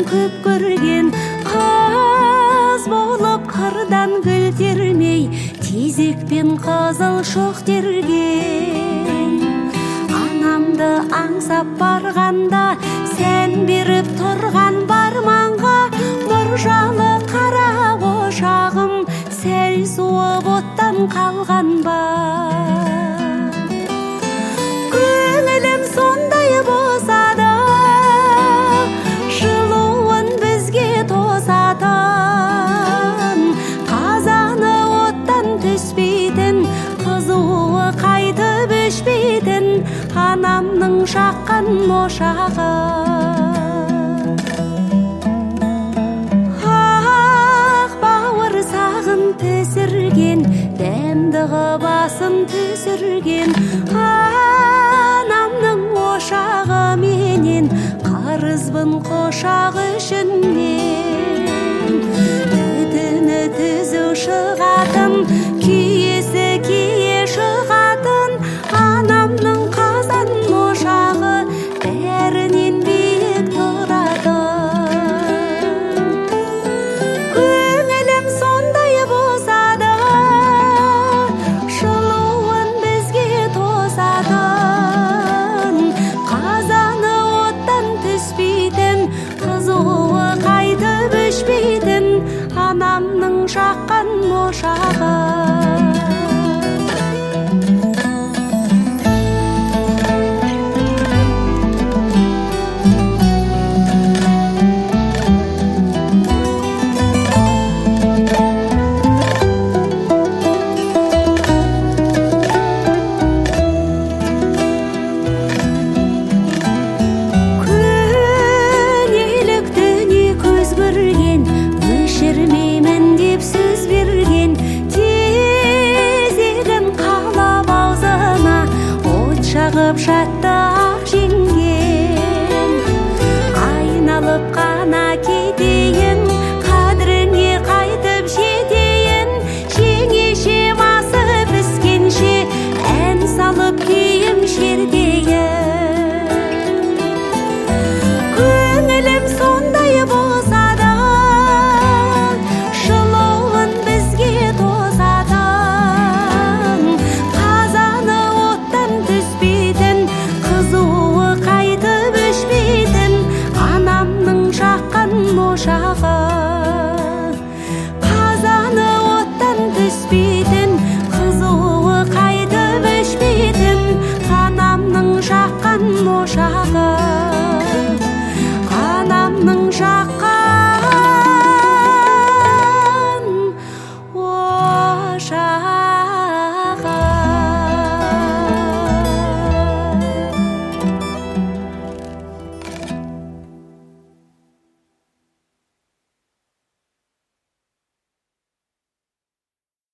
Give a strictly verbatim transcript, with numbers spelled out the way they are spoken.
көп көрген, қыз болып қырдан гүл термей, тезекпен қызыл шоқ терген. Анамды аңсап барғанда, сән беріп тұрған барманға, мұржалы қара ошағым сәл суып оттан қалған ба. Көңілім сондай болса да, жылуын бізге тосатын, қазаны оттан түспейтін, қызуы қайтып өшпейтін анамның жаққан ошағы. Ақ бауыр сағын түсірген, дәмдігі басын түсірген анамның ошағы менен, қарызбын қошақ үшін мен. Үтіні түзу шығатын, күйесі кие шығатын анамның қазан ошағы бәрінен биік тұрады. Көңілім сондай болса да, жылуын бізге тосатын, қазаны оттан түспейтін, қызуы қайтып өшпейтін анамның жаққан ошағы. Жатты ақ жеңген, айналып қана кетейін, қадіріңе қайтып жетейін, жеңеше масы піскенше ән салып күйім шердейін. Көңілім сондай болса да, жылуын бізге тосатын, қазаны оттан түспейтін, қызуы қайтып өшпейтін анамның жаққан ошағы. Қазаны оттан түспейтін, қызуы қайтып өшпейтін анамның жаққан ошағы.